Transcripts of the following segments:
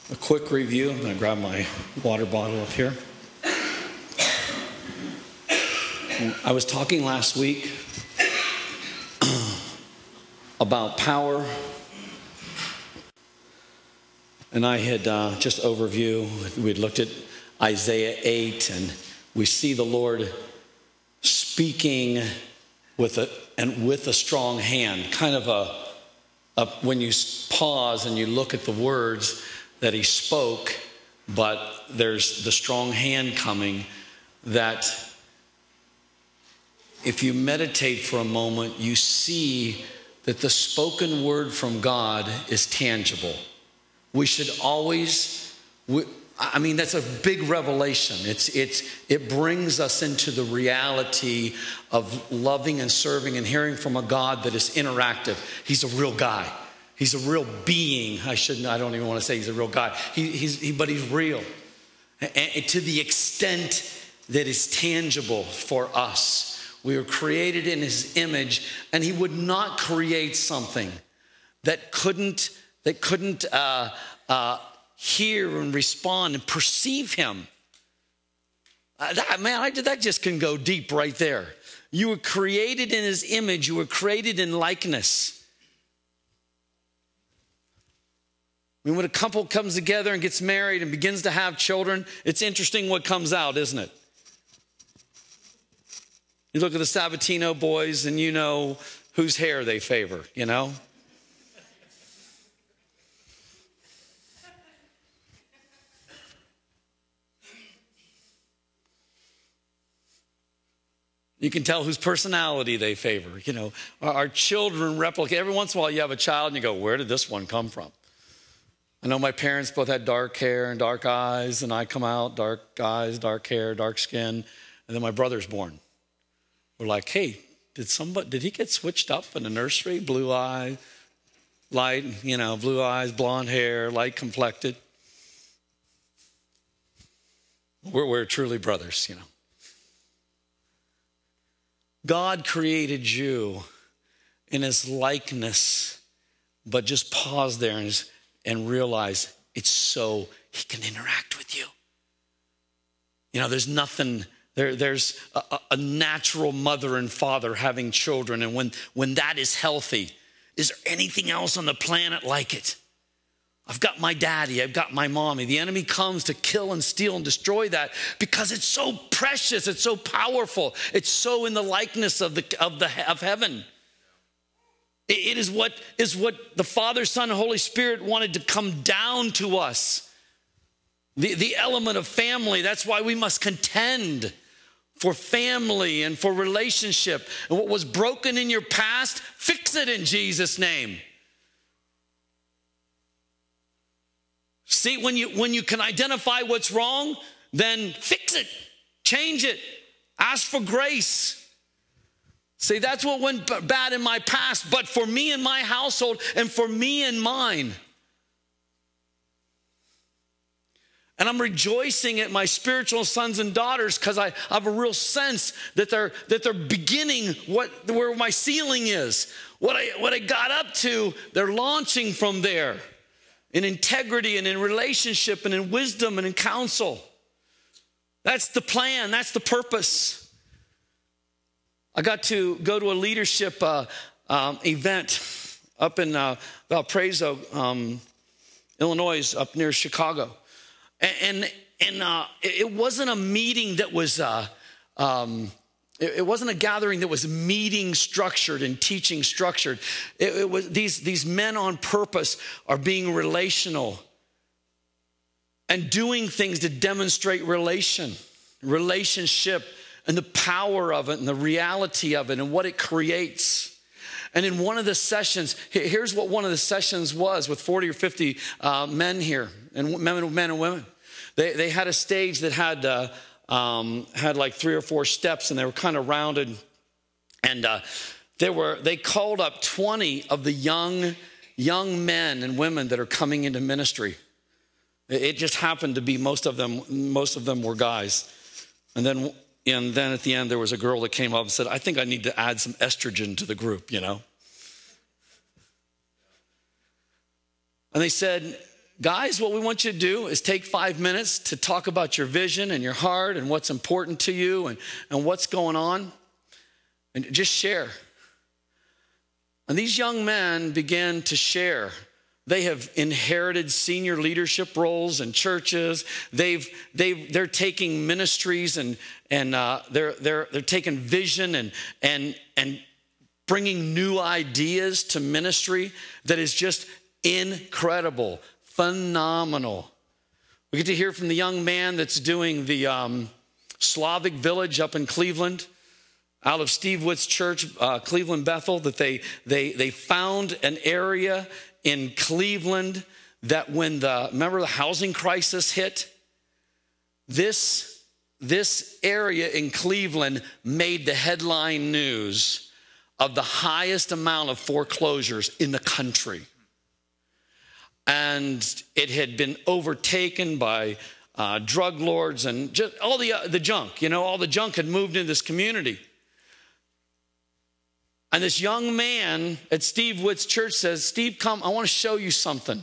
A quick review. I'm going to grab my water bottle up here. I was talking last week about power, and I had just overview. We had looked at Isaiah 8, and we see the Lord speaking with a strong hand. Kind of when you pause and you look at the words that he spoke, but there's the strong hand coming, that if you meditate for a moment, you see that the spoken word from God is tangible. We should always, that's a big revelation. It brings us into the reality of loving and serving and hearing from a God that is interactive. He's a real guy. He's a real being. I don't even want to say he's a real guy. But he's real. And to the extent that is tangible for us. We were created in his image, and he would not create something that couldn't hear and respond and perceive him. That just can go deep right there. You were created in his image. You were created in likeness. When a couple comes together and gets married and begins to have children, it's interesting what comes out, isn't it? You look at the Sabatino boys and you know whose hair they favor, you know? You can tell whose personality they favor. You know, our children replicate. Every once in a while you have a child and you go, where did this one come from? I know my parents both had dark hair and dark eyes, and I come out, dark eyes, dark hair, dark skin, and then my brother's born. We're like, hey, did he get switched up in the nursery? Blue eye, light, blue eyes, blonde hair, light complected. We're truly brothers, God created you in his likeness, but just pause there and realize it's so he can interact with you. There's nothing, there's a natural mother and father having children. And when that is healthy, is there anything else on the planet like it? I've got my daddy, I've got my mommy. The enemy comes to kill and steal and destroy that because it's so precious, it's so powerful. It's so in the likeness of heaven. It is what the Father, Son, and Holy Spirit wanted to come down to us. The element of family, that's why we must contend for family and for relationship. And what was broken in your past, fix it in Jesus' name. See, when you can identify what's wrong, then fix it, change it, ask for grace. See, that's what went bad in my past, but for me and my household and for me and mine. And I'm rejoicing at my spiritual sons and daughters because I have a real sense that they're beginning where my ceiling is. What I got up to, they're launching from there in integrity and in relationship and in wisdom and in counsel. That's the plan. That's the purpose. I got to go to a leadership event up in Valparaiso, Illinois, up near Chicago. And it wasn't a meeting that was, it wasn't a gathering that was meeting structured and teaching structured. It was these men on purpose are being relational and doing things to demonstrate relationship and the power of it and the reality of it and what it creates. And in one of the sessions, here's what one of the sessions was with 40 or 50 men here, and men and women. They had a stage that had like 3 or 4 steps, and they were kind of rounded. And they called up 20 of the young men and women that are coming into ministry. It just happened to be most of them were guys. And then at the end, there was a girl that came up and said, I think I need to add some estrogen to the group, And they said, guys, what we want you to do is take 5 minutes to talk about your vision and your heart and what's important to you and what's going on. And just share. And these young men began to share. They have inherited senior leadership roles in churches. They're taking ministries and they're taking vision and bringing new ideas to ministry that is just incredible, phenomenal. We get to hear from the young man that's doing the Slavic Village up in Cleveland, out of Steve Witt's church, Cleveland Bethel, that they found an area in Cleveland that when remember the housing crisis hit? This area in Cleveland made the headline news of the highest amount of foreclosures in the country. And it had been overtaken by drug lords and just all the junk. All the junk had moved into this community. And this young man at Steve Witt's church says, Steve, come, I want to show you something.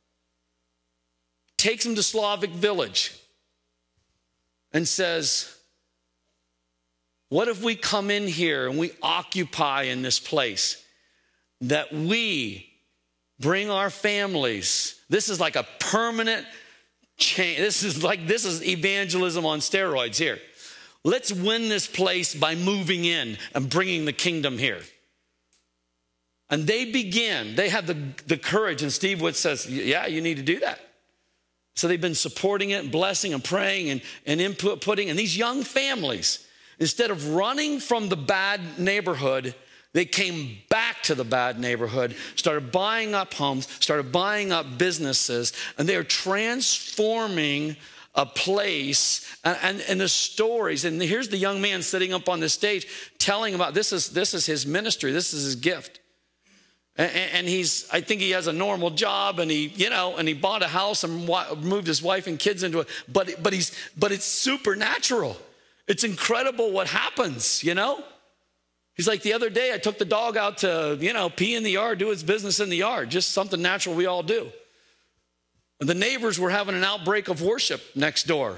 Takes him to Slavic Village and says, what if we come in here and we occupy in this place, that we bring our families. This is like a permanent change. This is evangelism on steroids here. Let's win this place by moving in and bringing the kingdom here. And they have the courage, and Steve Witt says, yeah, you need to do that. So they've been supporting it and blessing and praying and input putting. And these young families, instead of running from the bad neighborhood, they came back to the bad neighborhood, started buying up homes, started buying up businesses, and they are transforming a place. And the stories, and here's the young man sitting up on the stage telling about this is his ministry, this is his gift. And I think he has a normal job, and he bought a house and moved his wife and kids into it. But it's supernatural. It's incredible what happens, He's like, the other day I took the dog out to, pee in the yard, do his business in the yard, just something natural we all do. And the neighbors were having an outbreak of worship next door.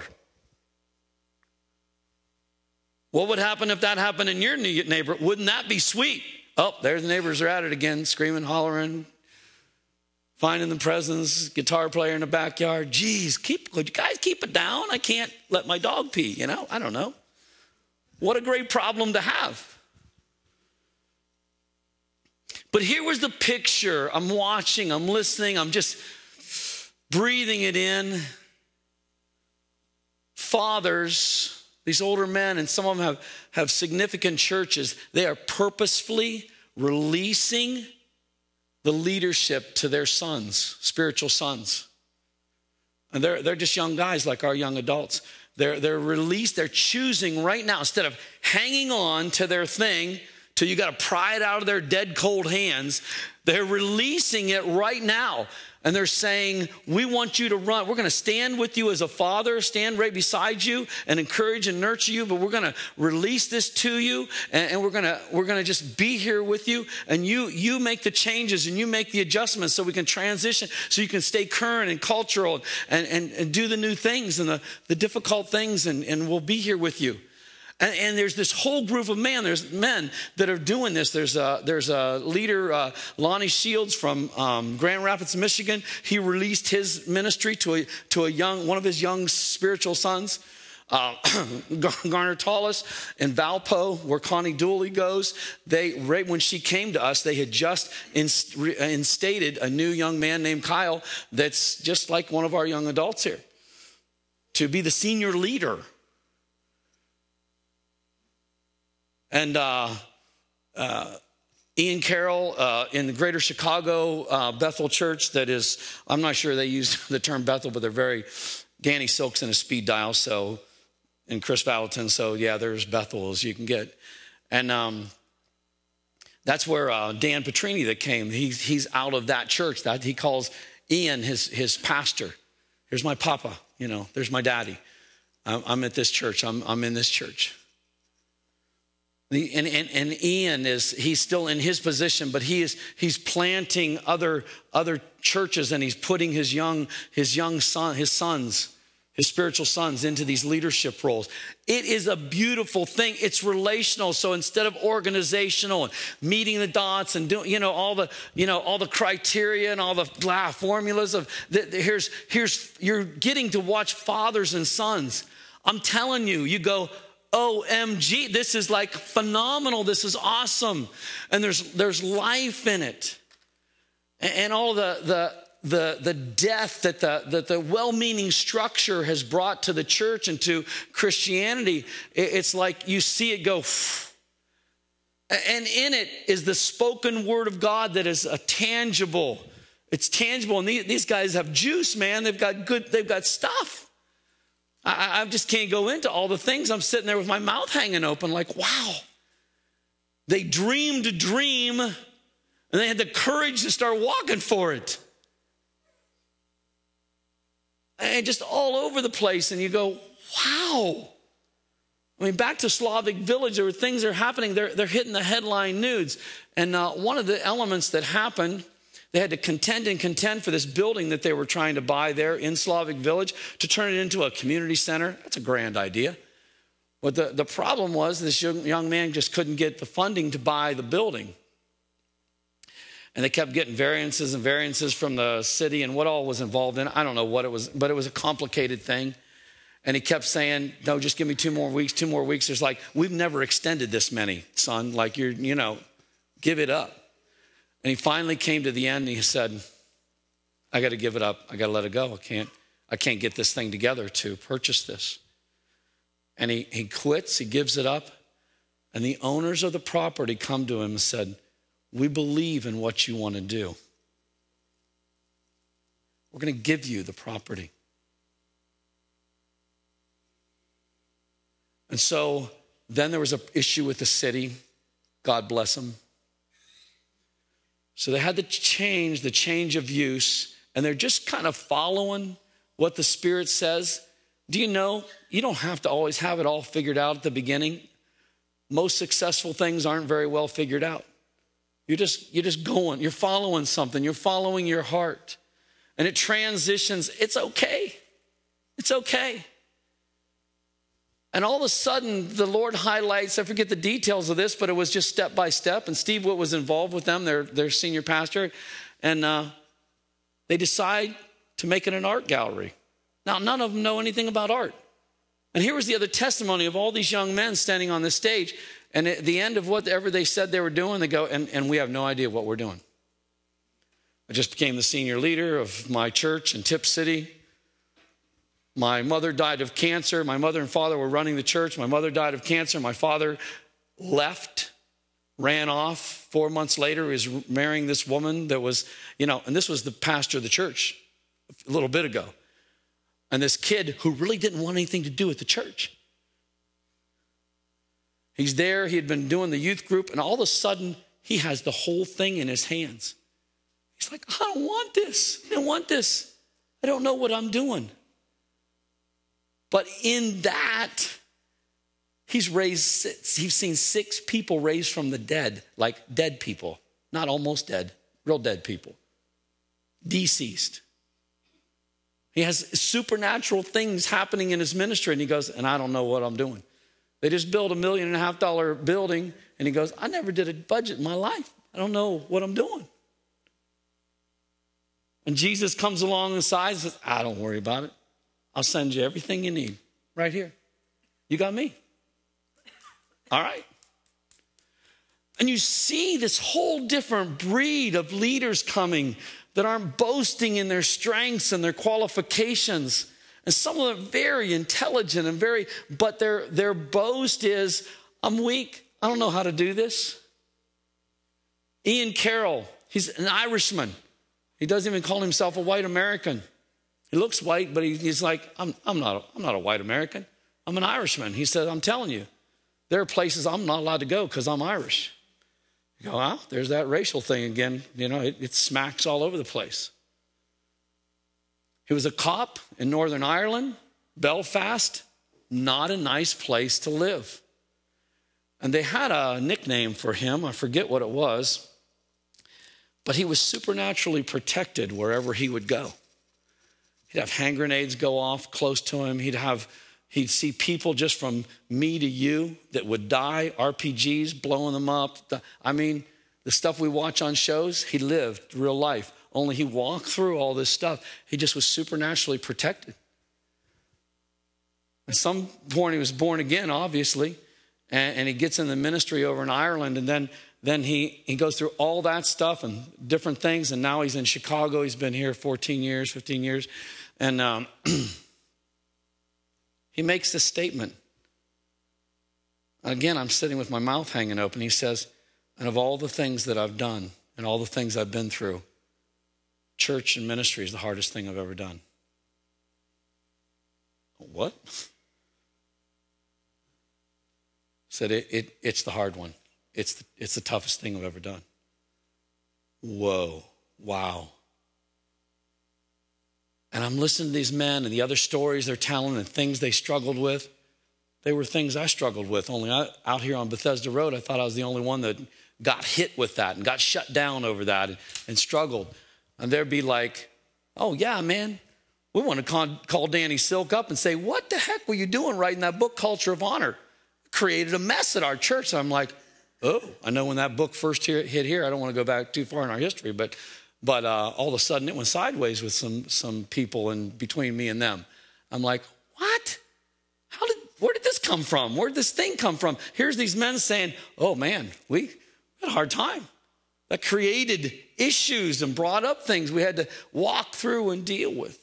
What would happen if that happened in your neighborhood? Wouldn't that be sweet? Oh, there's the neighbors are at it again, screaming, hollering, finding the presents, guitar player in the backyard. Geez, could you guys keep it down? I can't let my dog pee, I don't know. What a great problem to have. But here was the picture. I'm watching, I'm listening, I'm just breathing it in. Fathers, these older men, and some of them have significant churches. They are purposefully releasing the leadership to their sons, spiritual sons. And they're just young guys like our young adults. They're released, they're choosing right now, instead of hanging on to their thing till you got to pry it out of their dead cold hands, they're releasing it right now. And they're saying, we want you to run. We're going to stand with you as a father, stand right beside you and encourage and nurture you. But we're going to release this to you. And we're going to just be here with you. And you make the changes and you make the adjustments so we can transition, so you can stay current and cultural and do the new things and the difficult things. And we'll be here with you. And there's this whole group of men. There's men that are doing this. There's a leader, Lonnie Shields from Grand Rapids, Michigan. He released his ministry to one of his young spiritual sons. Garner Tallis in Valpo, where Connie Dooley goes. Right when she came to us, they had just instated a new young man named Kyle that's just like one of our young adults here, to be the senior leader. And Ian Carroll in the greater Chicago Bethel church that is, I'm not sure they use the term Bethel, but they're very, Danny Silk's in a speed dial, and Chris Valentin, so yeah, there's Bethel as you can get. And that's where Dan Petrini that came, he's out of that church. That he calls Ian his pastor. Here's my papa, there's my daddy. I'm at this church, I'm in this church. And Ian he's still in his position, but he's planting other churches, and he's putting his sons, his spiritual sons, into these leadership roles. It is a beautiful thing. It's relational. So instead of organizational and meeting the dots and doing all the criteria and all the formulas of you're getting to watch fathers and sons. I'm telling you, you go, OMG, this is like phenomenal. This is awesome. And there's life in it. And all the death that the well-meaning structure has brought to the church and to Christianity, it's like you see it go. And in it is the spoken word of God that is tangible. It's tangible. And these guys have juice, man. They've got stuff. I just can't go into all the things. I'm sitting there with my mouth hanging open like, wow. They dreamed a dream, and they had the courage to start walking for it. And just all over the place, and you go, wow. I mean, back to Slavic Village, there were things that are happening. They're hitting the headline news. And one of the elements that happened, they had to contend for this building that they were trying to buy there in Slavic Village to turn it into a community center. That's a grand idea. But the problem was this young man just couldn't get the funding to buy the building. And they kept getting variances from the city and what all was involved in it. I don't know what it was, but it was a complicated thing. And he kept saying, no, just give me 2 more weeks. There's like, we've never extended this many, son. Like, give it up. And he finally came to the end and he said, I got to give it up. I got to let it go. I can't get this thing together to purchase this. And he quits, he gives it up. And the owners of the property come to him and said, we believe in what you want to do. We're going to give you the property. And so then there was an issue with the city. God bless them. So they had to change the change of use, and they're just kind of following what the Spirit says. Do you know, you don't have to always have it all figured out at the beginning. Most successful things aren't very well figured out. You're just going, you're following something, you're following your heart. And it transitions, it's okay. It's okay. And all of a sudden, the Lord highlights, I forget the details of this, but it was just step by step. And Steve Witt was involved with them, their senior pastor. And they decide to make it an art gallery. Now, none of them know anything about art. And here was the other testimony of all these young men standing on this stage. And at the end of whatever they said they were doing, they go, and we have no idea what we're doing. I just became the senior leader of my church in Tip City. My mother died of cancer. My mother and father were running the church. My mother died of cancer. My father left, ran off. 4 months later, he was marrying this woman that was, and this was the pastor of the church a little bit ago. And this kid who really didn't want anything to do with the church. He's there. He had been doing the youth group, and all of a sudden, he has the whole thing in his hands. He's like, I don't want this. I don't want this. I don't know what I'm doing. But in that, he's seen 6 people raised from the dead, like dead people, not almost dead, real dead people, deceased. He has supernatural things happening in his ministry, and he goes, and I don't know what I'm doing. They just built $1.5 million building, and he goes, I never did a budget in my life. I don't know what I'm doing. And Jesus comes along the side and says, don't worry about it. I'll send you everything you need right here. You got me. All right. And you see this whole different breed of leaders coming that aren't boasting in their strengths and their qualifications. And some of them very intelligent and but their boast is, I'm weak. I don't know how to do this. Ian Carroll, he's an Irishman. He doesn't even call himself a white American. He looks white, but he's like, I'm not a white American. I'm an Irishman. He said, I'm telling you, there are places I'm not allowed to go because I'm Irish. You go, well, there's that racial thing again. It smacks all over the place. He was a cop in Northern Ireland, Belfast, not a nice place to live. And they had a nickname for him. I forget what it was. But he was supernaturally protected wherever he would go. He'd have hand grenades go off close to him. He'd see people just from me to you that would die, RPGs blowing them up. I mean, the stuff we watch on shows, he lived real life. Only he walked through all this stuff. He just was supernaturally protected. At some point, he was born again, obviously, and he gets in the ministry over in Ireland, and then he goes through all that stuff and different things, and now he's in Chicago. He's been here 14 years, 15 years, and he makes this statement. Again, I'm sitting with my mouth hanging open. He says, and of all the things that I've done and all the things I've been through, church and ministry is the hardest thing I've ever done. What? Said it's the hard one. It's the toughest thing I've ever done. Whoa, wow. And I'm listening to these men and the other stories they're telling and things they struggled with. They were things I struggled with. Only out here on Bethesda Road, I thought I was the only one that got hit with that and got shut down over that and struggled. And they'd be like, oh, yeah, man, we want to call Danny Silk up and say, what the heck were you doing writing that book, Culture of Honor? Created a mess at our church. So I'm like, oh, I know when that book first hit here, I don't want to go back too far in our history, but all of a sudden it went sideways with some people in between me and them. I'm like, what? Where did this come from? Where did this thing come from? Here's these men saying, oh man, we had a hard time. That created issues and brought up things we had to walk through and deal with.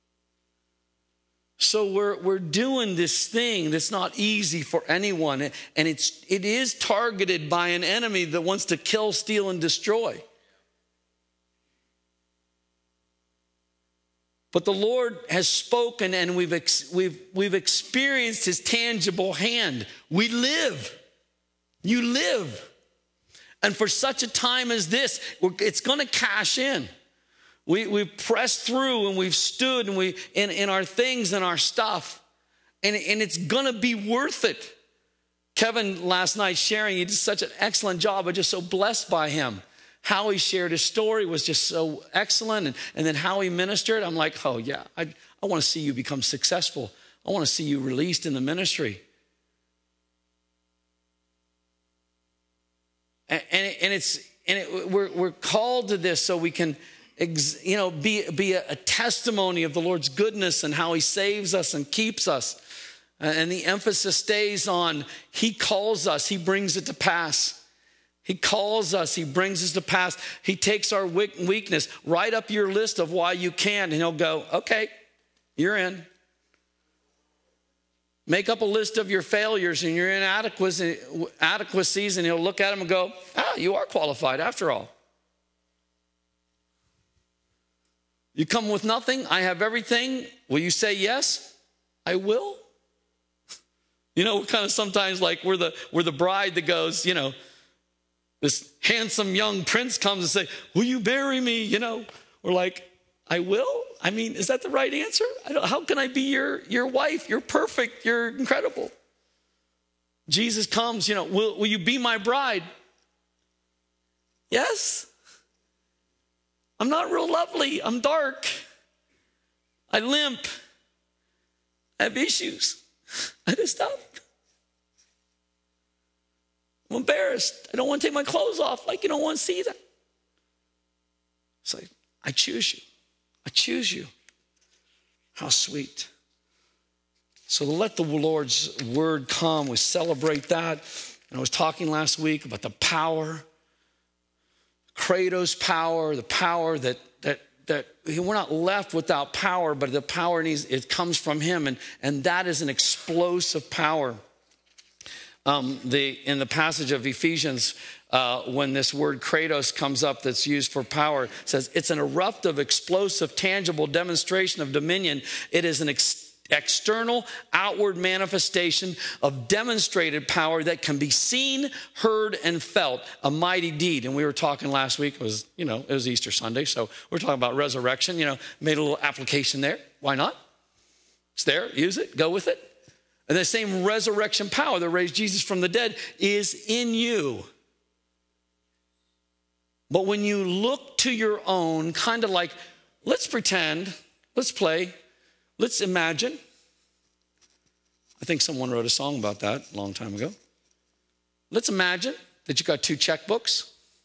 So we're doing this thing that's not easy for anyone, and it is targeted by an enemy that wants to kill, steal, and destroy. But the Lord has spoken, and we've experienced his tangible hand. We live. You live. And for such a time as this, it's going to cash in. We've pressed through and we've stood and in our things and our stuff. And it's going to be worth it. Kevin last night sharing, he did such an excellent job. I'm just so blessed by him. How he shared his story was just so excellent. And then how he ministered, I'm like, oh yeah, I want to see you become successful. I want to see you released in the ministry. We're called to this so we can, be a testimony of the Lord's goodness and how he saves us and keeps us. And the emphasis stays on he calls us, he brings it to pass. He calls us, he brings us to pass. He takes our weakness, write up your list of why you can't, and he'll go, okay, you're in. Make up a list of your failures and your inadequacies, and he'll look at them and go, you are qualified after all. You come with nothing, I have everything. Will you say yes? I will. We're kind of sometimes like we're the bride that goes, this handsome young prince comes and say, will you marry me? We're like, I will? I mean, is that the right answer? How can I be your wife? You're perfect. You're incredible. Jesus comes, will you be my bride? Yes. I'm not real lovely. I'm dark. I limp. I have issues. I do stuff. I'm embarrassed. I don't want to take my clothes off. Like you don't want to see that. It's like, I choose you. I choose you. How sweet. So let the Lord's word come. We celebrate that. And I was talking last week about the power, Kratos power, the power that we're not left without power, but the power it comes from him. And that is an explosive power. In the passage of Ephesians, when this word Kratos comes up that's used for power, it says it's an eruptive, explosive, tangible demonstration of dominion. It is an external, outward manifestation of demonstrated power that can be seen, heard, and felt, a mighty deed. And we were talking last week, it was Easter Sunday, so we're talking about resurrection, made a little application there. Why not? It's there, use it, go with it. And the same resurrection power that raised Jesus from the dead is in you. But when you look to your own, kind of like, let's pretend, let's play, let's imagine. I think someone wrote a song about that a long time ago. Let's imagine that you got 2 checkbooks.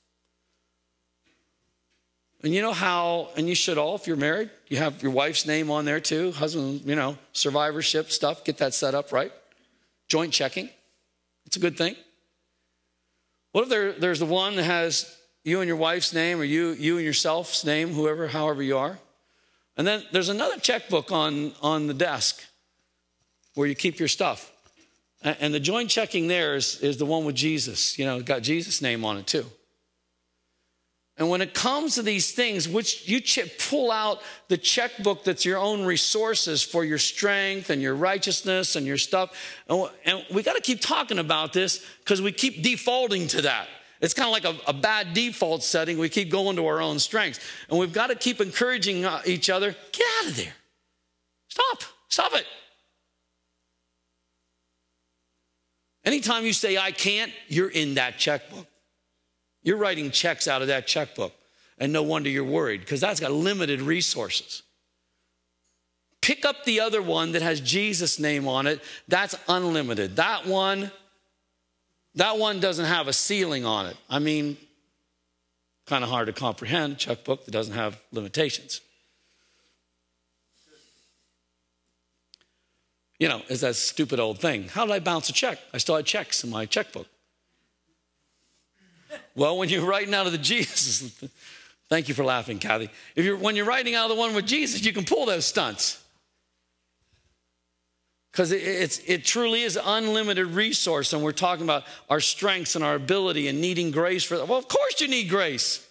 And you know how, and you should all, if you're married, you have your wife's name on there too, husband, survivorship stuff, get that set up, right? Joint checking. It's a good thing. What if there's the one that has you and your wife's name, or you and yourself's name, however you are. And then there's another checkbook on the desk where you keep your stuff. And the joint checking there is the one with Jesus. Got Jesus' name on it too. And when it comes to these things, which you pull out the checkbook that's your own resources for your strength and your righteousness and your stuff. And we got to keep talking about this because we keep defaulting to that. It's kind of like a bad default setting. We keep going to our own strengths. And we've got to keep encouraging each other, get out of there. Stop it. Anytime you say, I can't, you're in that checkbook. You're writing checks out of that checkbook. And no wonder you're worried, because that's got limited resources. Pick up the other one that has Jesus' name on it. That's unlimited. That one doesn't have a ceiling on it. I mean, kind of hard to comprehend, a checkbook that doesn't have limitations. It's that stupid old thing. How did I bounce a check? I still had checks in my checkbook. Well, when you're writing out of the Jesus, thank you for laughing, Kathy. When you're writing out of the one with Jesus, you can pull those stunts. Because it truly is unlimited resource, and we're talking about our strengths and our ability and needing grace for that. Well, of course you need grace.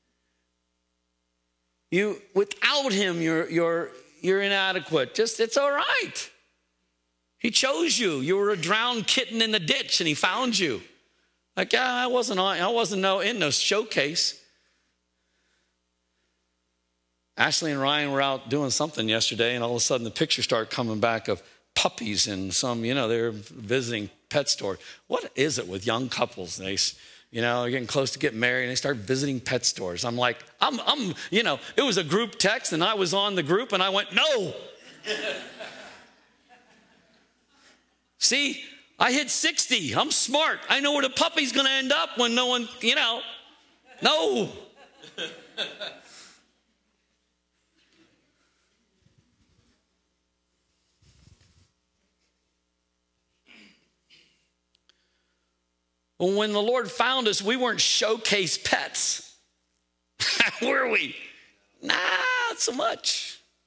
Without him, you're inadequate. It's all right. He chose you. You were a drowned kitten in the ditch, and he found you. Like, I wasn't in no showcase. Ashley and Ryan were out doing something yesterday, and all of a sudden the pictures start coming back of puppies and some, they're visiting pet stores. What is it with young couples? They're getting close to getting married, and they start visiting pet stores. I'm like, it was a group text, and I was on the group, and I went, no. See, I hit 60. I'm smart. I know where the puppy's going to end up when no one, no. Well, when the Lord found us, we weren't showcase pets. Were we? Nah, not so much.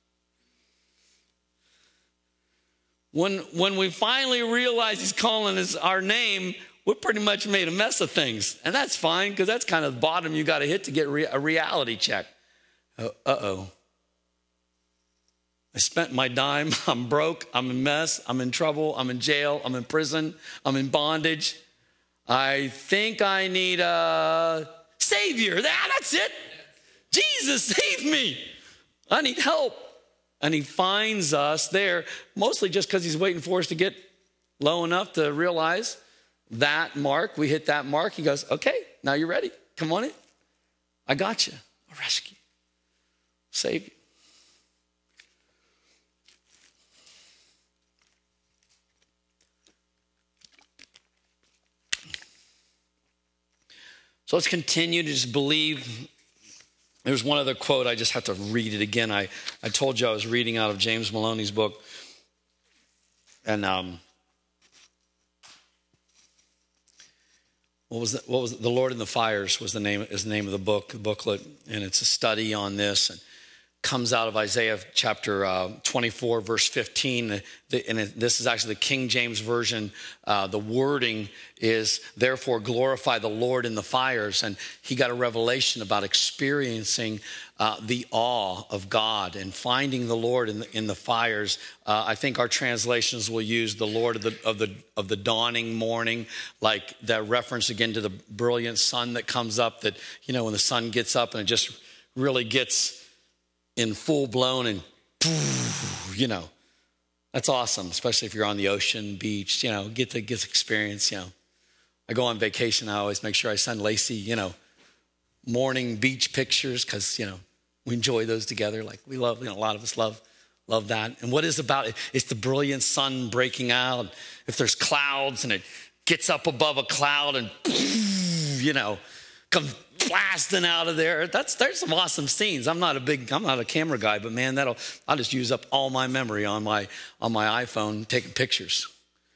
When we finally realized he's calling us our name, we pretty much made a mess of things. And that's fine, because that's kind of the bottom you got to hit to get a reality check. Uh-oh. I spent my dime. I'm broke. I'm a mess. I'm in trouble. I'm in jail. I'm in prison. I'm in bondage. I think I need a savior. That's it. Jesus, save me. I need help. And he finds us there, mostly just because he's waiting for us to get low enough to realize that mark. We hit that mark. He goes, okay, now you're ready. Come on in. I got you. I'll rescue you. Save you. So let's continue to just believe. There's one other quote. I just have to read it again. I told you I was reading out of James Maloney's book. And what was it? The Lord in the Fires is the name of the booklet. And it's a study on this. And comes out of Isaiah chapter 24, verse 15. And this is actually the King James Version. The wording is, therefore glorify the Lord in the fires. And he got a revelation about experiencing the awe of God and finding the Lord in the fires. I think our translations will use the Lord of the dawning morning, like that reference again to the brilliant sun that comes up, that, when the sun gets up and it just really gets in full blown and, That's awesome, especially if you're on the ocean, beach, get the experience, I go on vacation, I always make sure I send Lacey, morning beach pictures because, we enjoy those together. Like we love, a lot of us love that. And what is about it? It's the brilliant sun breaking out. If there's clouds and it gets up above a cloud and, comes blasting out of there. There's some awesome scenes. I'm not a camera guy, but man, I'll just use up all my memory on my iPhone taking pictures.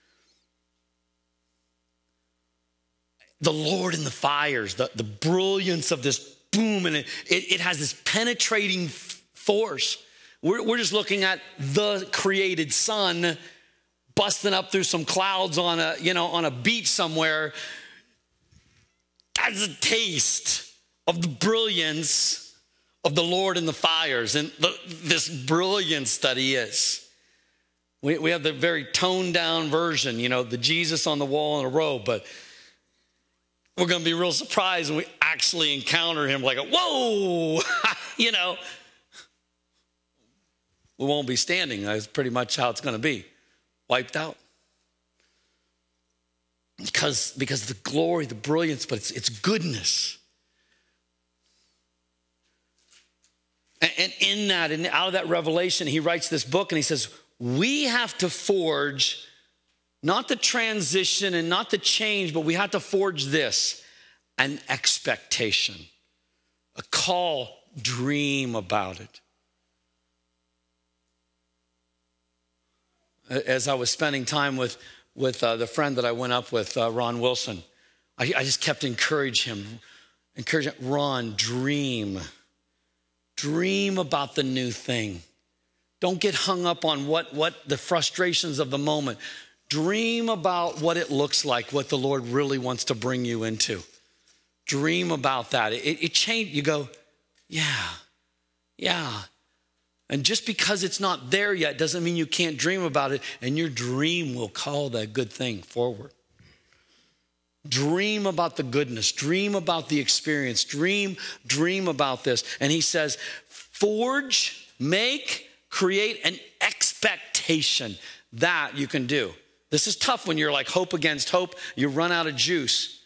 The Lord in the fires, the brilliance of this boom, and it has this penetrating force. We're just looking at the created sun busting up through some clouds on a beach somewhere. That's a taste of the brilliance of the Lord in the fires and this brilliance that he is. We have the very toned down version, the Jesus on the wall in a robe, but we're going to be real surprised when we actually encounter him like, whoa, we won't be standing. That's pretty much how it's going to be. Wiped out. Because the glory, the brilliance, but it's goodness. And in that, and out of that revelation, he writes this book and he says, we have to forge not the transition and not the change, but we have to forge this, an expectation, a call, dream about it. As I was spending time with the friend that I went up with, Ron Wilson, I just kept encouraging him, Ron, dream about the new thing. Don't get hung up on what the frustrations of the moment. Dream about what it looks like, what the Lord really wants to bring you into. Dream about that. It changed. You go, yeah. And just because it's not there yet doesn't mean you can't dream about it, and your dream will call that good thing forward. Dream about the goodness. Dream about the experience. Dream about this. And he says, forge, make, create an expectation that you can do. This is tough when you're like hope against hope. You run out of juice.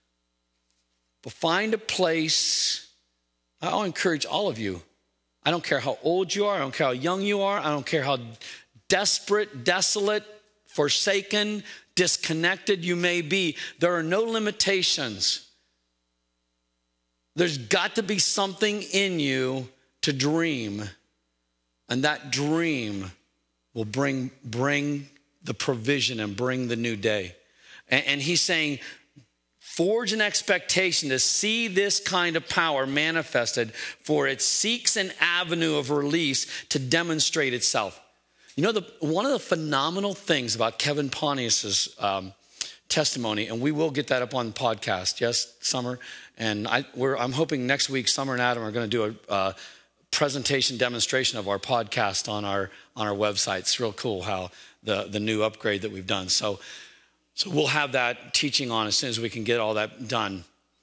But find a place. I'll encourage all of you. I don't care how old you are. I don't care how young you are. I don't care how desperate, desolate, forsaken, disconnected you may be. There are no limitations. There's got to be something in you to dream. And that dream will bring the provision and bring the new day. And he's saying, forge an expectation to see this kind of power manifested, for it seeks an avenue of release to demonstrate itself. One of the phenomenal things about Kevin Pontius's testimony, and we will get that up on the podcast, yes, Summer? And I'm hoping next week Summer and Adam are going to do a presentation demonstration of our podcast on our website. It's real cool how the new upgrade that we've done. So we'll have that teaching on as soon as we can get all that done.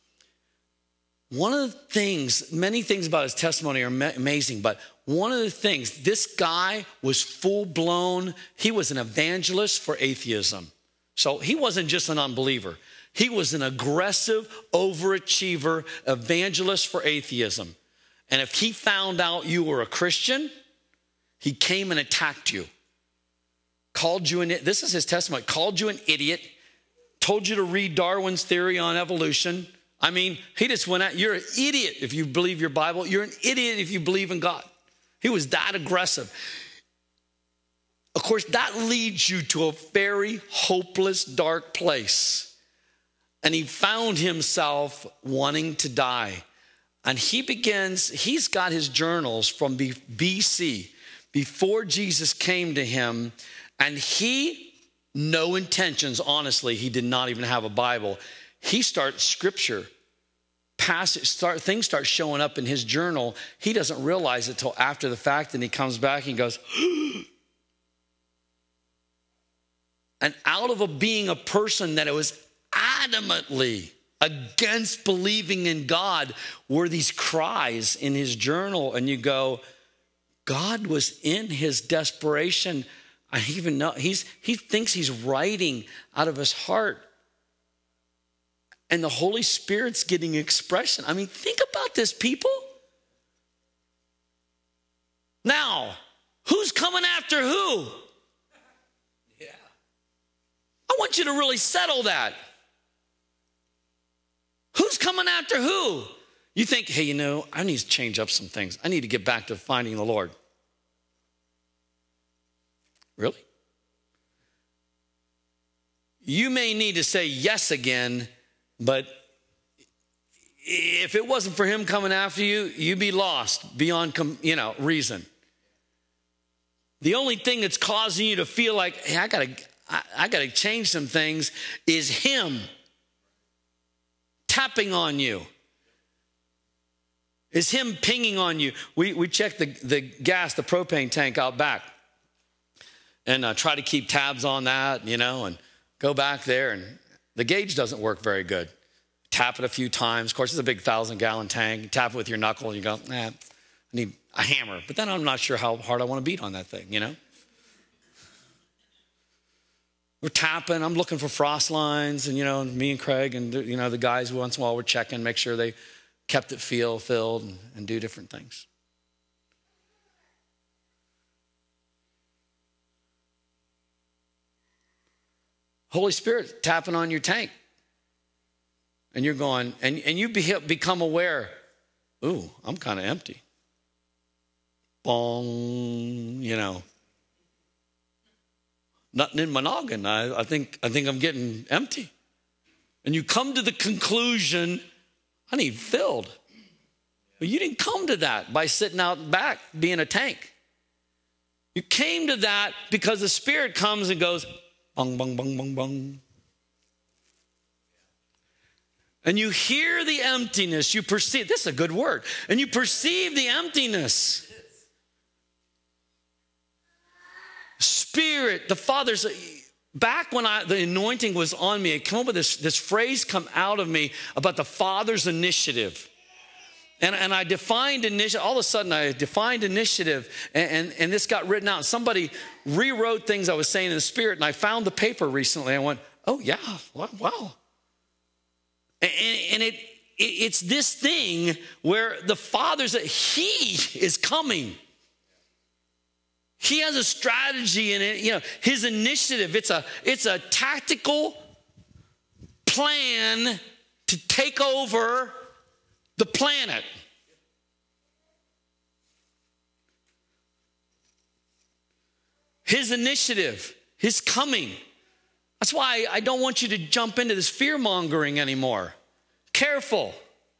One of the things, many things about his testimony are amazing, but one of the things, this guy was full-blown, he was an evangelist for atheism. So he wasn't just an unbeliever. He was an aggressive, overachiever, evangelist for atheism. And if he found out you were a Christian, he came and attacked you. Called you this is his testimony, called you an idiot, told you to read Darwin's theory on evolution. I mean, he just went out, you're an idiot if you believe your Bible. You're an idiot if you believe in God. He was that aggressive. Of course, that leads you to a very hopeless, dark place. And he found himself wanting to die. And he's got his journals from BC, before Jesus came to him. And no intentions, honestly, he did not even have a Bible. He starts scripture, things start showing up in his journal. He doesn't realize it till after the fact, and he comes back and goes, and out of being a person that was adamantly against believing in God were these cries in his journal. And you go, God was in his desperation. I even know he thinks he's writing out of his heart. And the Holy Spirit's getting expression. I mean, think about this, people. Now, who's coming after who? Yeah. I want you to really settle that. Who's coming after who? You think, hey, I need to change up some things. I need to get back to finding the Lord. Really? You may need to say yes again, but if it wasn't for him coming after you, you'd be lost beyond, reason. The only thing that's causing you to feel like, hey, I gotta change some things is him tapping on you. Is him pinging on you. We check the gas, the propane tank out back, and try to keep tabs on that, and go back there, and the gauge doesn't work very good. Tap it a few times. Of course, it's a big 1,000-gallon tank. You tap it with your knuckle, and you go, I need a hammer. But then I'm not sure how hard I want to beat on that thing, We're tapping. I'm looking for frost lines, and, me and Craig and, the guys once in a while we're checking, make sure they kept it filled and do different things. Holy Spirit tapping on your tank. And you're going, and you become aware, ooh, I'm kind of empty. Bong, Nothing in my noggin. I think I'm getting empty. And you come to the conclusion, I need filled. But you didn't come to that by sitting out back being a tank. You came to that because the Spirit comes and goes, bong, bong, bong, bong, bong. And you hear the emptiness. You perceive, this is a good word. And you perceive the emptiness. Spirit, the Father's, back when the anointing was on me, it came up with this phrase come out of me about the Father's initiative. And I defined initiative, all of a sudden I defined initiative, and this got written out. Somebody rewrote things I was saying in the Spirit, and I found the paper recently. I went, oh yeah, wow. And it's this thing where the Father's, he is coming. He has a strategy in it, his initiative. It's a tactical plan to take over the planet. His initiative, his coming. That's why I don't want you to jump into this fear-mongering anymore. Careful.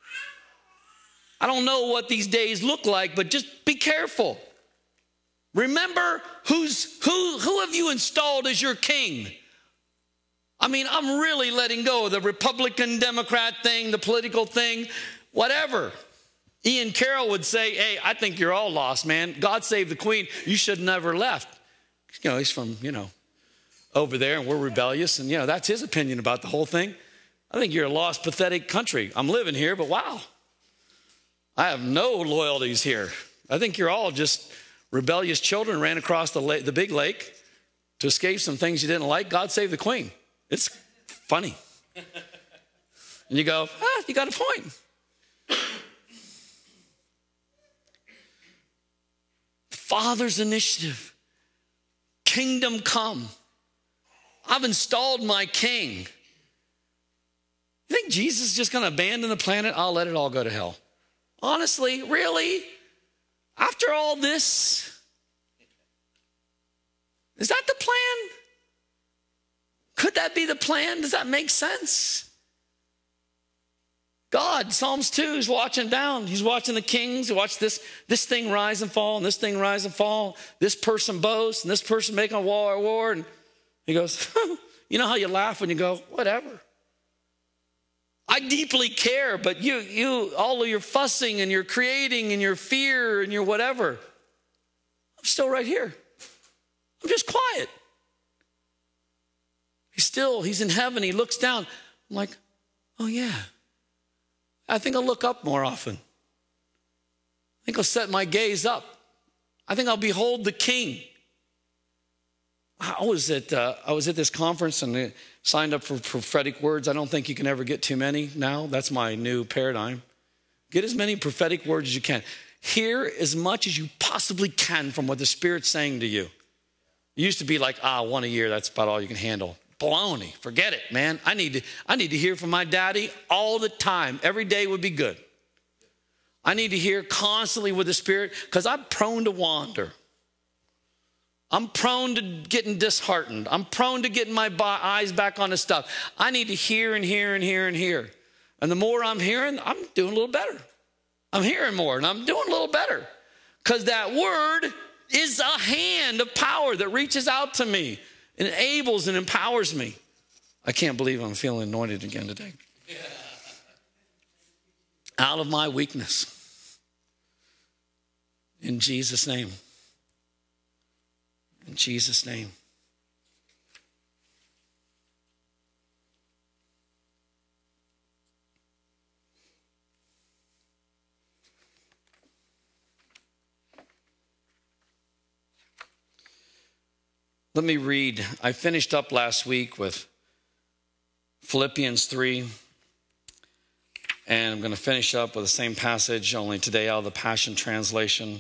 I don't know what these days look like, but just be careful. Remember who have you installed as your king? I mean, I'm really letting go of the Republican, Democrat thing, the political thing, whatever. Ian Carroll would say, hey, I think you're all lost, man. God save the queen. You should have never left. He's from, over there, and we're rebellious. And, that's his opinion about the whole thing. I think you're a lost, pathetic country. I'm living here, but wow. I have no loyalties here. I think you're all just rebellious children ran across the big lake to escape some things you didn't like. God save the queen. It's funny. And you go, you got a point. Father's initiative. Kingdom come. I've installed my king. You think Jesus is just going to abandon the planet? I'll let it all go to hell. Honestly, really? After all this? Is that the plan? Could that be the plan? Does that make sense? God, Psalms 2, is watching down. He's watching the kings. He watched this thing rise and fall, and this thing rise and fall. This person boasts, and this person making a war. And he goes, you know how you laugh when you go, whatever. I deeply care, but you, all of your fussing and your creating and your fear and your whatever, I'm still right here. I'm just quiet. He's in heaven. He looks down. I'm like, oh yeah. I think I'll look up more often. I think I'll set my gaze up. I think I'll behold the King. I was at this conference and signed up for prophetic words. I don't think you can ever get too many now. That's my new paradigm. Get as many prophetic words as you can. Hear as much as you possibly can from what the Spirit's saying to you. It used to be like, one a year, that's about all you can handle. Baloney, forget it, man. I need to hear from my daddy all the time. Every day would be good. I need to hear constantly with the Spirit because I'm prone to wander. I'm prone to getting disheartened. I'm prone to getting my eyes back on the stuff. I need to hear and hear and hear and hear. And the more I'm hearing, I'm doing a little better. I'm hearing more and I'm doing a little better. Because that word is a hand of power that reaches out to me, enables and empowers me. I can't believe I'm feeling anointed again today. Yeah. Out of my weakness. In Jesus' name. In Jesus' name. Let me read. I finished up last week with Philippians 3. And I'm going to finish up with the same passage, only today out of the Passion Translation.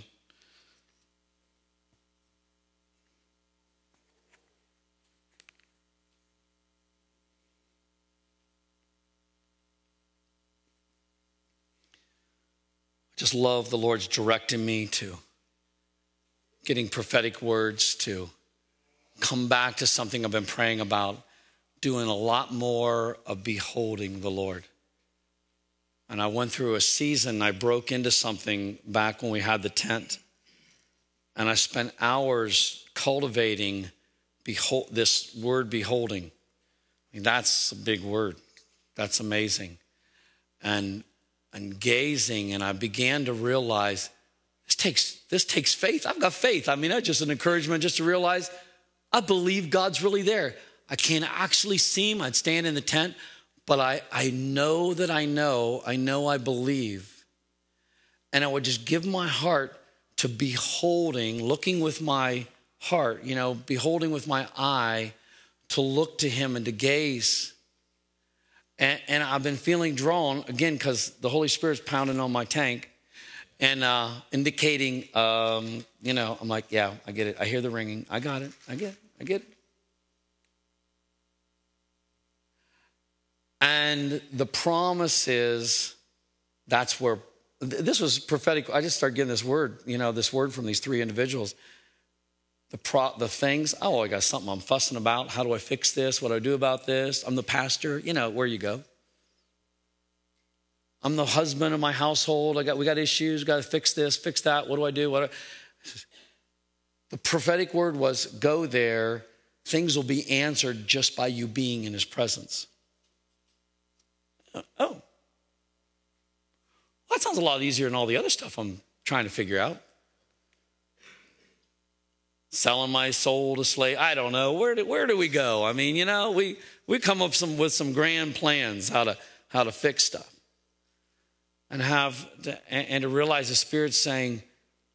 I just love the Lord's directing me to getting prophetic words, to come back to something I've been praying about, doing a lot more of beholding the Lord. And I went through a season, I broke into something back when we had the tent. And I spent hours cultivating this word beholding. I mean, that's a big word. That's amazing. And gazing, and I began to realize this takes faith. I've got faith. I mean, that's just an encouragement just to realize I believe God's really there. I can't actually see him. I'd stand in the tent, but I know that I believe. And I would just give my heart to beholding, looking with my heart, beholding with my eye, to look to him and to gaze. And I've been feeling drawn, again, because the Holy Spirit's pounding on my tank and indicating, I'm like, yeah, I get it. I hear the ringing. I got it. I get it. And the promise is, that's where, this was prophetic. I just started getting this word, this word from these three individuals. The things, I got something I'm fussing about. How do I fix this? What do I do about this? I'm the pastor, where you go. I'm the husband of my household. We got issues. We got to fix this, fix that. What do I do? The prophetic word was, go there. Things will be answered just by you being in his presence. Oh. That sounds a lot easier than all the other stuff I'm trying to figure out. Selling my soul to slave. I don't know. Where do we go? I mean, we come up with some grand plans how to fix stuff. And to realize the Spirit's saying,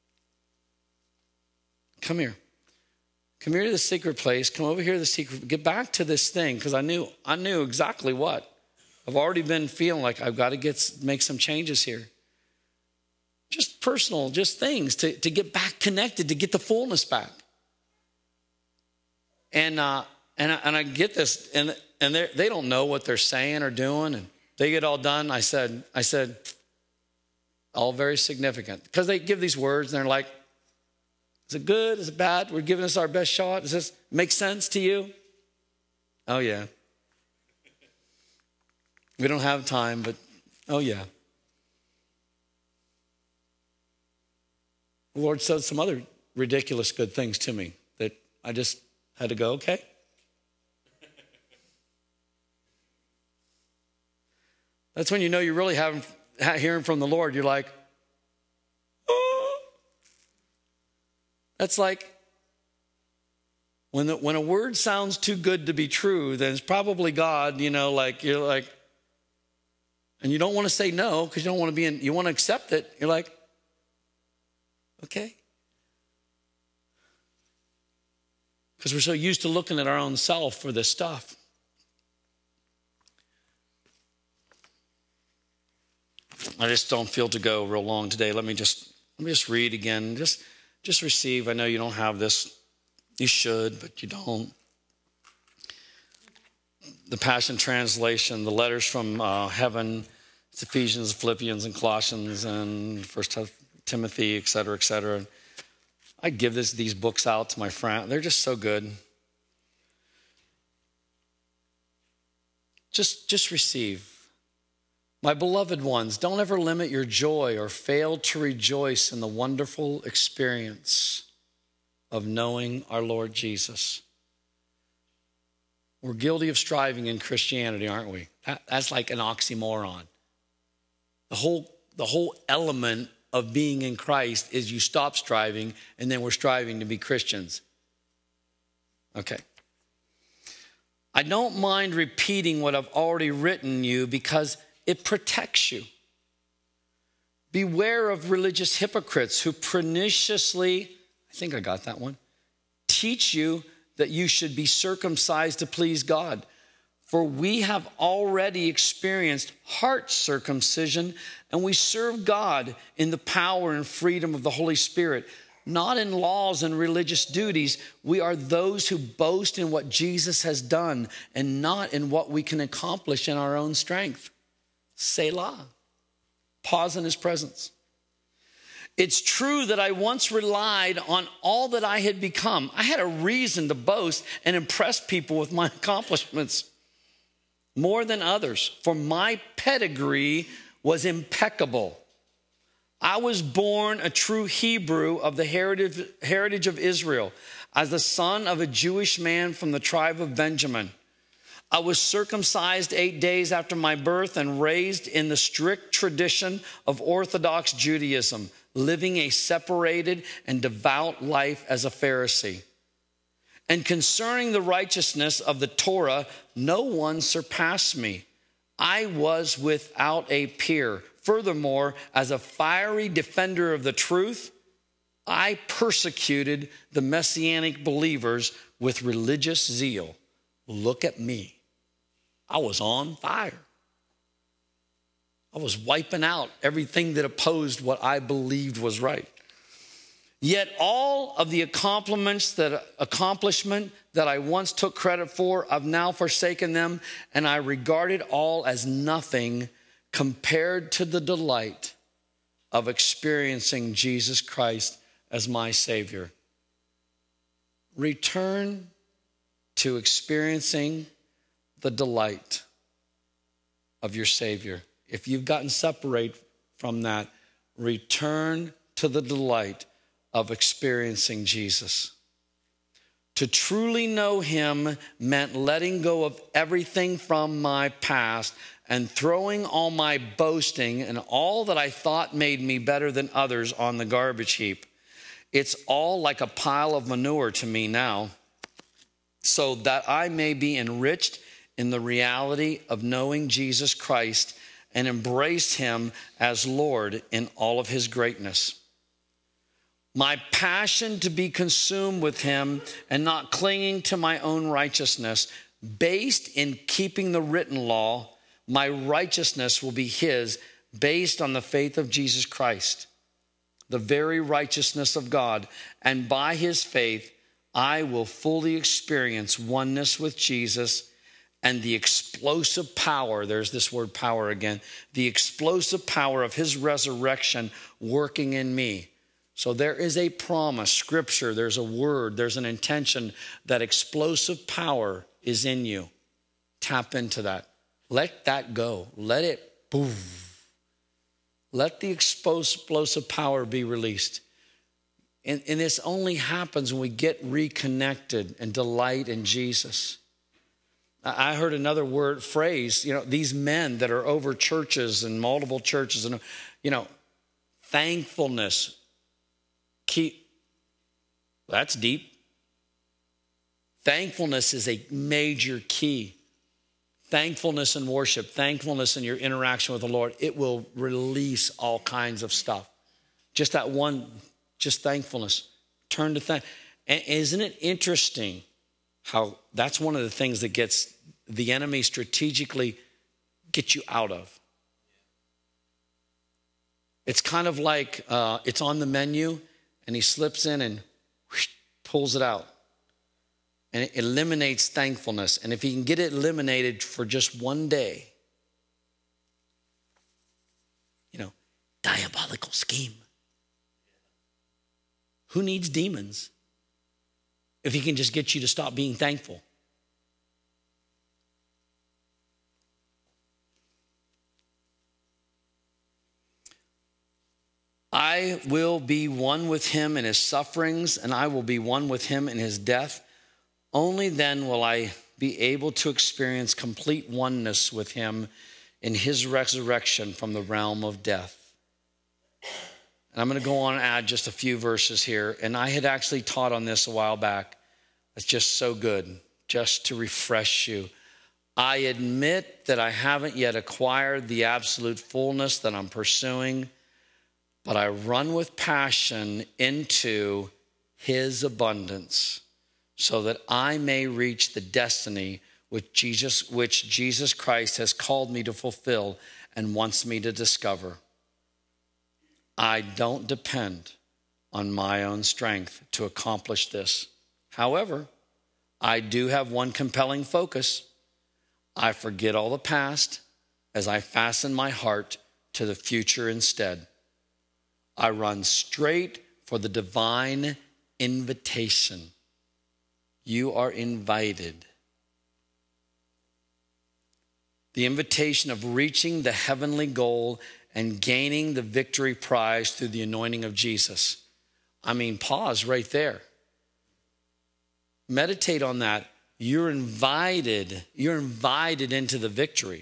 come here. Come here to the secret place. Come over here to the secret. Get back to this thing. Because I knew exactly what. I've already been feeling like I've got to make some changes here. Just personal, just things to get back connected, to get the fullness back. And I get this, and they don't know what they're saying or doing, and they get all done. I said, all very significant, because they give these words, and they're like, is it good? Is it bad? We're giving this our best shot. Does this make sense to you? Oh yeah. We don't have time, but oh yeah. The Lord said some other ridiculous good things to me that I just had to go, okay. That's when you're really hearing from the Lord. You're like, oh. That's like when a word sounds too good to be true, then it's probably God. You're like, and you don't want to say no because you don't want to you want to accept it. You're like, okay. because we're so used to looking at our own self for this stuff. I just don't feel to go real long today. Let me just read again. Just receive. I know you don't have this. You should, but you don't. The Passion Translation, the letters from heaven, it's Ephesians, Philippians, and Colossians, and First Timothy, et cetera, et cetera. I give these books out to my friends. They're just so good. Just receive. My beloved ones, don't ever limit your joy or fail to rejoice in the wonderful experience of knowing our Lord Jesus. We're guilty of striving in Christianity, aren't we? That's like an oxymoron. The whole element of being in Christ is you stop striving, and then we're striving to be Christians. Okay. I don't mind repeating what I've already written you because it protects you. Beware of religious hypocrites who perniciously, I think I got that one, teach you that you should be circumcised to please God. For we have already experienced heart circumcision, and we serve God in the power and freedom of the Holy Spirit, not in laws and religious duties. We are those who boast in what Jesus has done and not in what we can accomplish in our own strength. Selah. Pause in his presence. It's true that I once relied on all that I had become. I had a reason to boast and impress people with my accomplishments more than others, for my pedigree was impeccable. I was born a true Hebrew of the heritage of Israel, as the son of a Jewish man from the tribe of Benjamin. I was circumcised 8 days after my birth and raised in the strict tradition of Orthodox Judaism, living a separated and devout life as a Pharisee. And concerning the righteousness of the Torah, no one surpassed me. I was without a peer. Furthermore, as a fiery defender of the truth, I persecuted the Messianic believers with religious zeal. Look at me. I was on fire. I was wiping out everything that opposed what I believed was right. Yet all of the accomplishment that I once took credit for, I've now forsaken them, and I regard it all as nothing compared to the delight of experiencing Jesus Christ as my Savior. Return to experiencing the delight of your Savior. If you've gotten separated from that, return to the delight of experiencing Jesus. To truly know him meant letting go of everything from my past and throwing all my boasting and all that I thought made me better than others on the garbage heap. It's all like a pile of manure to me now, so that I may be enriched in the reality of knowing Jesus Christ and embrace him as Lord in all of his greatness. My passion to be consumed with him and not clinging to my own righteousness, based in keeping the written law, my righteousness will be his, based on the faith of Jesus Christ, the very righteousness of God. And by his faith, I will fully experience oneness with Jesus and the explosive power, there's this word power again, the explosive power of his resurrection working in me. So there is a promise, scripture, there's a word, there's an intention that explosive power is in you. Tap into that. Let that go. Let it, boom. Let the explosive power be released. And this only happens when we get reconnected and delight in Jesus. I heard another phrase, these men that are over churches and multiple churches and, thankfulness. That's deep. Thankfulness is a major key. Thankfulness in worship, thankfulness in your interaction with the Lord, it will release all kinds of stuff. Just that one, just thankfulness. Turn to thank. And isn't it interesting how that's one of the things that gets the enemy strategically get you out of? It's kind of like it's on the menu and he slips in and whoosh, pulls it out. And it eliminates thankfulness. And if he can get it eliminated for just one day, diabolical scheme. Who needs demons if he can just get you to stop being thankful? I will be one with him in his sufferings, and I will be one with him in his death. Only then will I be able to experience complete oneness with him in his resurrection from the realm of death. And I'm going to go on and add just a few verses here. And I had actually taught on this a while back. It's just so good, just to refresh you. I admit that I haven't yet acquired the absolute fullness that I'm pursuing, but I run with passion into his abundance so that I may reach the destiny which Jesus Christ has called me to fulfill and wants me to discover. I don't depend on my own strength to accomplish this. However, I do have one compelling focus. I forget all the past as I fasten my heart to the future instead. I run straight for the divine invitation. You are invited. The invitation of reaching the heavenly goal and gaining the victory prize through the anointing of Jesus. I mean, pause right there. Meditate on that. You're invited. You're invited into the victory.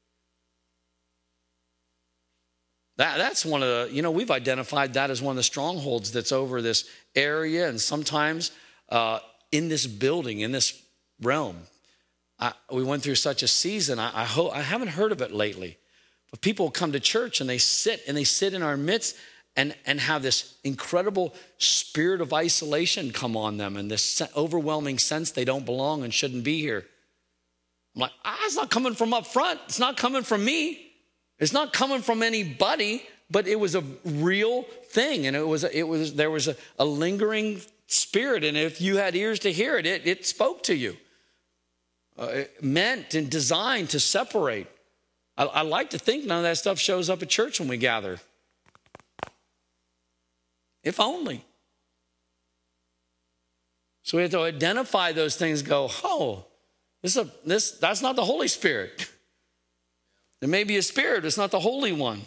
That's one of the, we've identified that as one of the strongholds that's over this area and sometimes in this building, in this realm. We went through such a season. I haven't heard of it lately. But people come to church and they sit in our midst and have this incredible spirit of isolation come on them and this overwhelming sense they don't belong and shouldn't be here. I'm like, it's not coming from up front. It's not coming from me. It's not coming from anybody, but it was a real thing. And there was a lingering spirit. And if you had ears to hear it, it spoke to you. It meant and designed to separate. I like to think none of that stuff shows up at church when we gather. If only. So we have to identify those things and go, that's not the Holy Spirit. There may be a spirit, it's not the Holy One.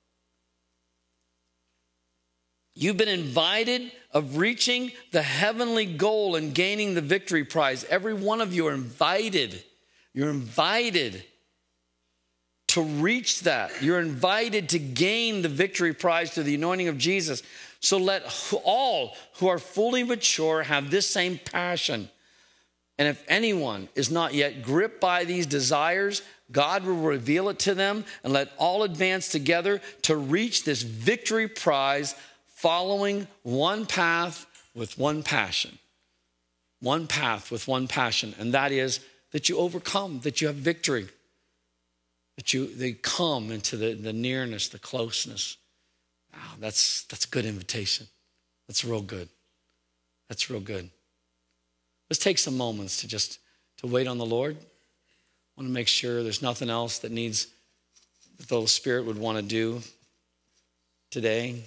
You've been invited of reaching the heavenly goal and gaining the victory prize. Every one of you are invited. You're invited to reach that. You're invited to gain the victory prize through the anointing of Jesus. So let all who are fully mature have this same passion. And if anyone is not yet gripped by these desires, God will reveal it to them and let all advance together to reach this victory prize, following one path with one passion. One path with one passion. And that is that you overcome, that you have victory. That they come into the nearness, the closeness. Wow, that's a good invitation. That's real good. That's real good. Let's take some moments to wait on the Lord. I want to make sure there's nothing else that the Holy Spirit would want to do today.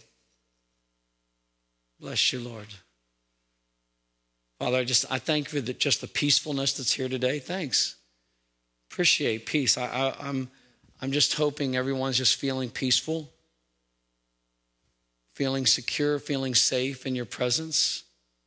Bless you, Lord. Father, I thank you for just the peacefulness that's here today. Thanks. Appreciate peace. I'm just hoping everyone's just feeling peaceful, feeling secure, feeling safe in your presence.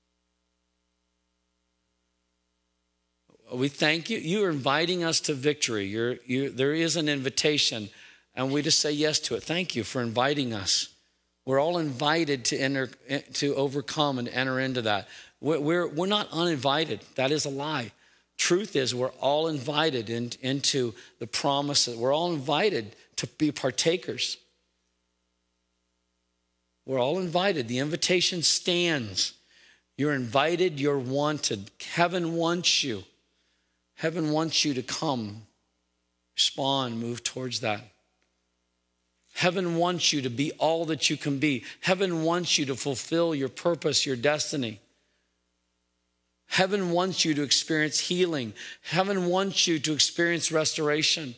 We thank you. You are inviting us to victory. There is an invitation, and we just say yes to it. Thank you for inviting us. We're all invited to overcome and enter into that. We're not uninvited. That is a lie. Truth is, we're all invited into the promises. We're all invited to be partakers. We're all invited. The invitation stands. You're invited, you're wanted. Heaven wants you. Heaven wants you to come, respond, move towards that. Heaven wants you to be all that you can be. Heaven wants you to fulfill your purpose, your destiny. Heaven wants you to experience healing. Heaven wants you to experience restoration.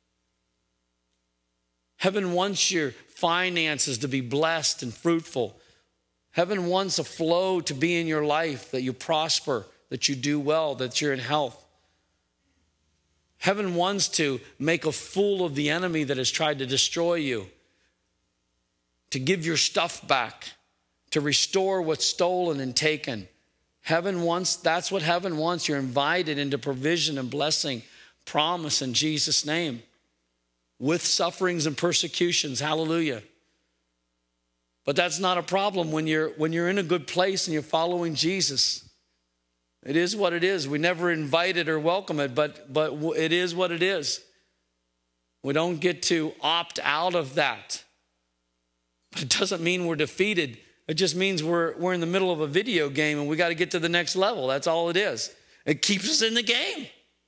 Heaven wants your finances to be blessed and fruitful. Heaven wants a flow to be in your life, that you prosper, that you do well, that you're in health. Heaven wants to make a fool of the enemy that has tried to destroy you, to give your stuff back, to restore what's stolen and taken. Heaven wants, that's what heaven wants. You're invited into provision and blessing, promise in Jesus' name. With sufferings and persecutions, hallelujah. But that's not a problem when you're in a good place and you're following Jesus. It is what it is. We never invite it or welcome it, but it is what it is. We don't get to opt out of that. But it doesn't mean we're defeated. It just means we're in the middle of a video game and we got to get to the next level. That's all it is. It keeps us in the game.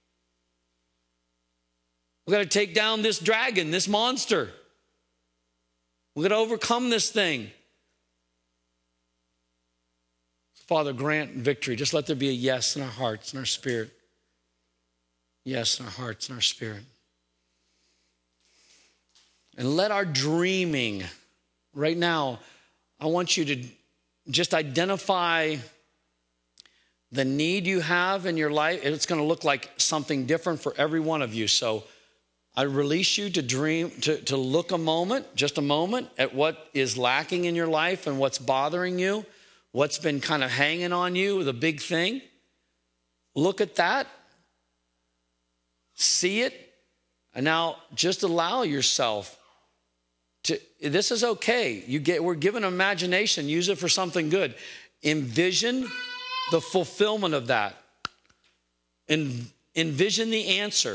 We got to take down this dragon, this monster. We got to overcome this thing. Father, grant victory. Just let there be a yes in our hearts and our spirit. Yes in our hearts and our spirit. And let our dreaming, right now, I want you to just identify the need you have in your life. It's going to look like something different for every one of you. So I release you to dream, to look just a moment at what is lacking in your life and what's bothering you, what's been kind of hanging on you, the big thing. Look at that. See it. And now just allow yourself to, this is okay. We're given imagination. Use it for something good. Envision the fulfillment of that. Envision the answer.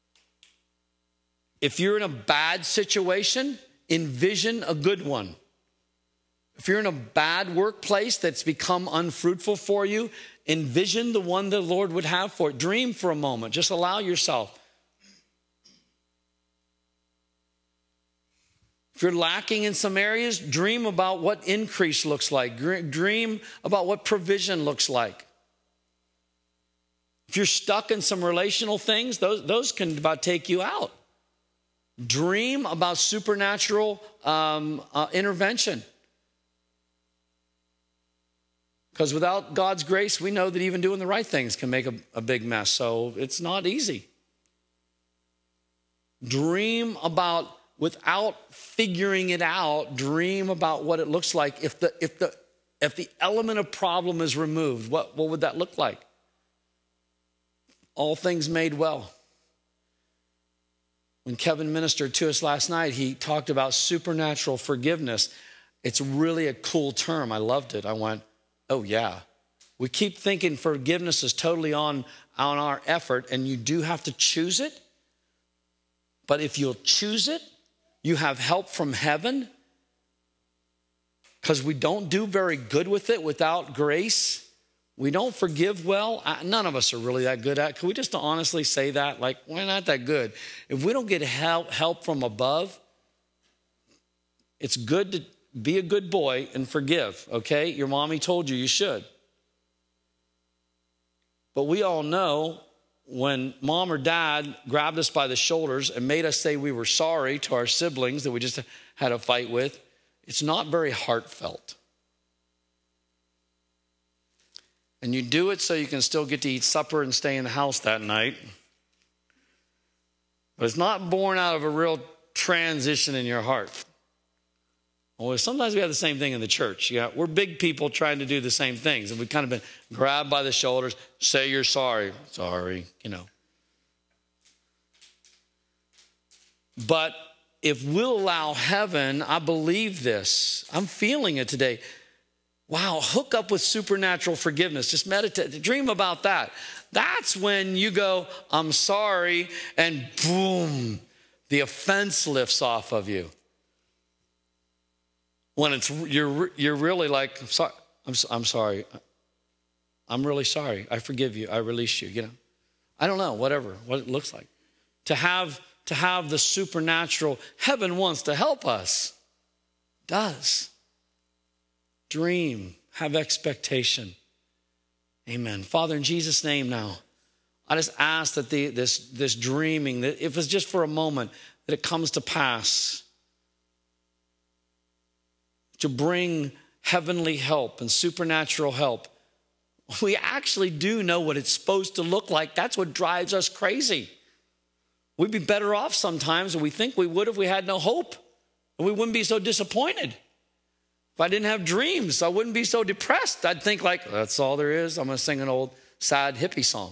If you're in a bad situation, envision a good one. If you're in a bad workplace that's become unfruitful for you, envision the one the Lord would have for it. Dream for a moment. Just allow yourself. If you're lacking in some areas, dream about what increase looks like. Dream about what provision looks like. If you're stuck in some relational things, those can about take you out. Dream about supernatural intervention. Because without God's grace, we know that even doing the right things can make a big mess. So it's not easy. Dream about, without figuring it out, dream about what it looks like if the element of problem is removed. What would that look like? All things made well. When Kevin ministered to us last night, he talked about supernatural forgiveness. It's really a cool term. I loved it. I went, oh yeah. We keep thinking forgiveness is totally on our effort, and you do have to choose it. But if you'll choose it, you have help from heaven, because we don't do very good with it without grace. We don't forgive well. None of us are really that good at it. Can we just honestly say that? Like, we're not that good. If we don't get help from above, it's good to be a good boy and forgive, okay? Your mommy told you should. But we all know when mom or dad grabbed us by the shoulders and made us say we were sorry to our siblings that we just had a fight with, it's not very heartfelt. And you do it so you can still get to eat supper and stay in the house that night. But it's not born out of a real transition in your heart. Well, sometimes we have the same thing in the church. Yeah, we're big people trying to do the same things. And we've kind of been grabbed by the shoulders, say you're sorry. Sorry, But if we'll allow heaven, I believe this. I'm feeling it today. Wow, hook up with supernatural forgiveness. Just meditate, dream about that. That's when you go, I'm sorry, and boom, the offense lifts off of you. When you're really like, I'm sorry. I'm really sorry. I forgive you. I release you, you know. I don't know, whatever, what it looks like. To have the supernatural, heaven wants to help us. Does. Dream, have expectation. Amen. Father, in Jesus' name now, I just ask that this dreaming, that if it's just for a moment, that it comes to pass. To bring heavenly help and supernatural help. We actually do know what it's supposed to look like. That's what drives us crazy. We'd be better off sometimes than we think we would if we had no hope. And we wouldn't be so disappointed. If I didn't have dreams, I wouldn't be so depressed. I'd think like, that's all there is. I'm going to sing an old sad hippie song.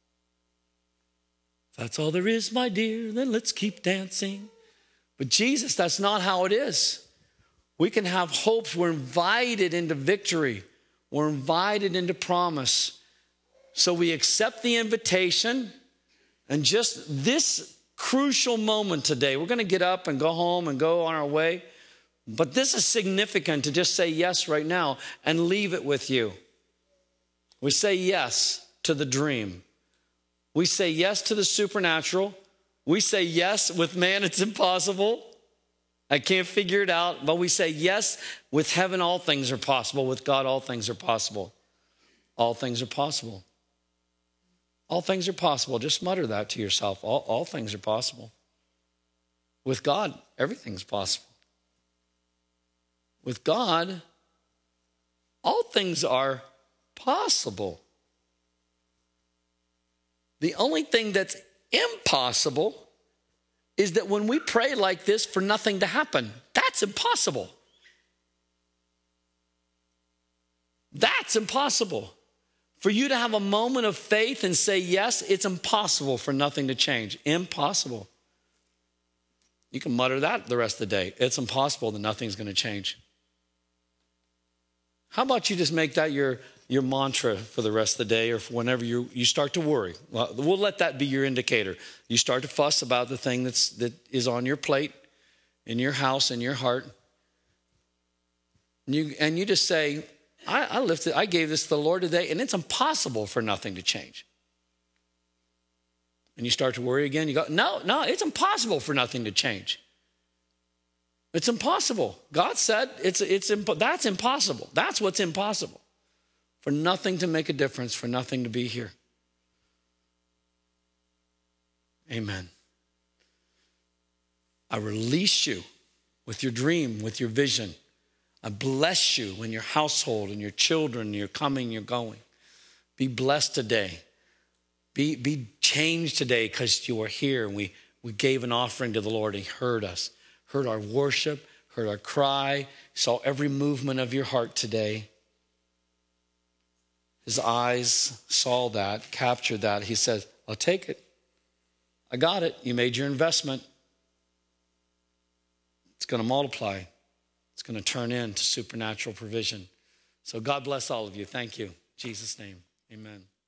If that's all there is, my dear, then let's keep dancing. But Jesus, that's not how it is. We can have hopes. We're invited into victory. We're invited into promise. So we accept the invitation. And just this crucial moment today, we're going to get up and go home and go on our way. But this is significant to just say yes right now and leave it with you. We say yes to the dream. We say yes to the supernatural. We say yes with man, it's impossible. I can't figure it out, but we say yes, with heaven all things are possible. With God all things are possible. All things are possible. All things are possible. Just mutter that to yourself. All things are possible. With God, everything's possible. With God, all things are possible. The only thing that's impossible is that when we pray like this for nothing to happen, that's impossible. That's impossible. For you to have a moment of faith and say yes, it's impossible for nothing to change. Impossible. You can mutter that the rest of the day. It's impossible that nothing's going to change. How about you just make that your mantra for the rest of the day, or for whenever you start to worry? Well, we'll let that be your indicator. You start to fuss about the thing that is on your plate, in your house, in your heart. And you just say, I gave this to the Lord today, and it's impossible for nothing to change. And you start to worry again. You go, no, it's impossible for nothing to change. It's impossible. God said that's impossible. That's what's impossible. For nothing to make a difference, for nothing to be here. Amen. I release you with your dream, with your vision. I bless you in your household and your children, your coming, your going. Be blessed today. Be changed today because you are here. And we gave an offering to the Lord and he heard us. Heard our worship, heard our cry, saw every movement of your heart today. His eyes saw that, captured that. He says, I'll take it. I got it. You made your investment. It's going to multiply. It's going to turn into supernatural provision. So God bless all of you. Thank you. In Jesus' name, amen.